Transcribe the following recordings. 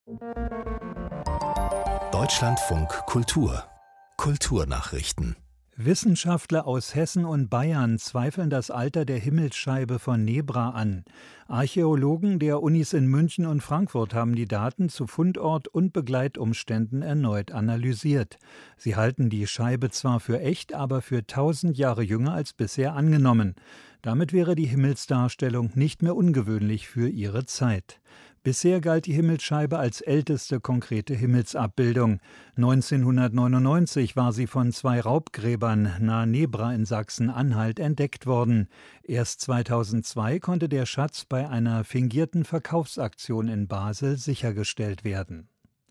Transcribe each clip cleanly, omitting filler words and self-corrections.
Deutschlandfunk Kultur Kulturnachrichten. Wissenschaftler aus Hessen und Bayern zweifeln das Alter der Himmelsscheibe von Nebra an. Archäologen der Unis in München und Frankfurt haben die Daten zu Fundort und Begleitumständen erneut analysiert. Sie halten die Scheibe zwar für echt, aber für 1000 Jahre jünger als bisher angenommen. Damit wäre die Himmelsdarstellung nicht mehr ungewöhnlich für ihre Zeit. Bisher galt die Himmelsscheibe als älteste konkrete Himmelsabbildung. 1999 war sie von 2 Raubgräbern nahe Nebra in Sachsen-Anhalt entdeckt worden. Erst 2002 konnte der Schatz bei einer fingierten Verkaufsaktion in Basel sichergestellt werden.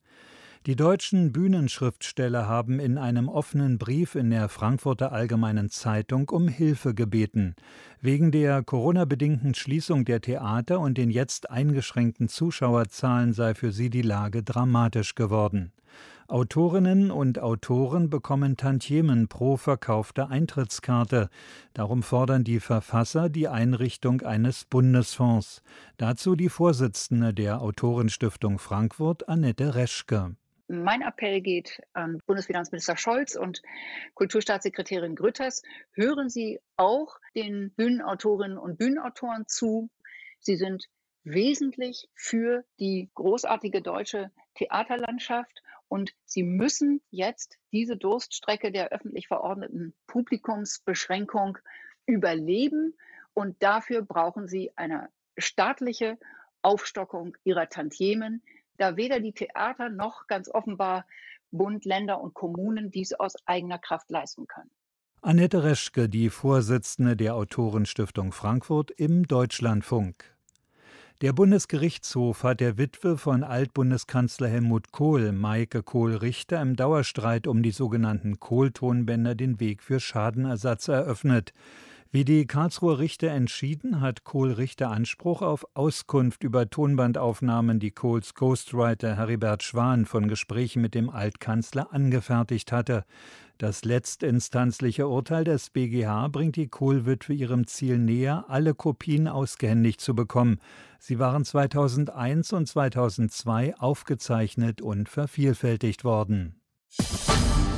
Die deutschen Bühnenschriftsteller haben in einem offenen Brief in der Frankfurter Allgemeinen Zeitung um Hilfe gebeten. Wegen der Corona-bedingten Schließung der Theater und den jetzt eingeschränkten Zuschauerzahlen sei für sie die Lage dramatisch geworden. Autorinnen und Autoren bekommen Tantiemen pro verkaufte Eintrittskarte. Darum fordern die Verfasser die Einrichtung eines Bundesfonds. Dazu die Vorsitzende der Autorenstiftung Frankfurt, Annette Reschke. Mein Appell geht an Bundesfinanzminister Scholz und Kulturstaatssekretärin Grütters. Hören Sie auch den Bühnenautorinnen und Bühnenautoren zu. Sie sind wesentlich für die großartige deutsche Theaterlandschaft und sie müssen jetzt diese Durststrecke der öffentlich verordneten Publikumsbeschränkung überleben. Und dafür brauchen sie eine staatliche Aufstockung ihrer Tantiemen, da weder die Theater noch ganz offenbar Bund, Länder und Kommunen dies aus eigener Kraft leisten können. Annette Reschke, die Vorsitzende der Autorenstiftung Frankfurt im Deutschlandfunk. Der Bundesgerichtshof hat der Witwe von Altbundeskanzler Helmut Kohl, Maike Kohl-Richter, im Dauerstreit um die sogenannten Kohl-Tonbänder den Weg für Schadenersatz eröffnet. Wie die Karlsruher Richter entschieden, hat Kohl-Richter Anspruch auf Auskunft über Tonbandaufnahmen, die Kohls Ghostwriter Heribert Schwan von Gesprächen mit dem Altkanzler angefertigt hatte. Das letztinstanzliche Urteil des BGH bringt die Kohl-Witwe ihrem Ziel näher, alle Kopien ausgehändigt zu bekommen. Sie waren 2001 und 2002 aufgezeichnet und vervielfältigt worden.